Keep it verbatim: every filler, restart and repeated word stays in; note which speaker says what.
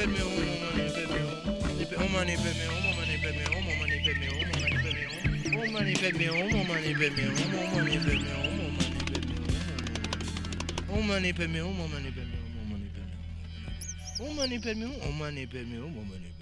Speaker 1: per me, oh money per me, oh money per me, oh money per me, oh money per me, oh money per me, oh money per me, oh money per me, oh money per me, oh money per me, oh money per me, oh money per me, oh money per me, oh money per me, oh money per me, oh money per me, oh money per me.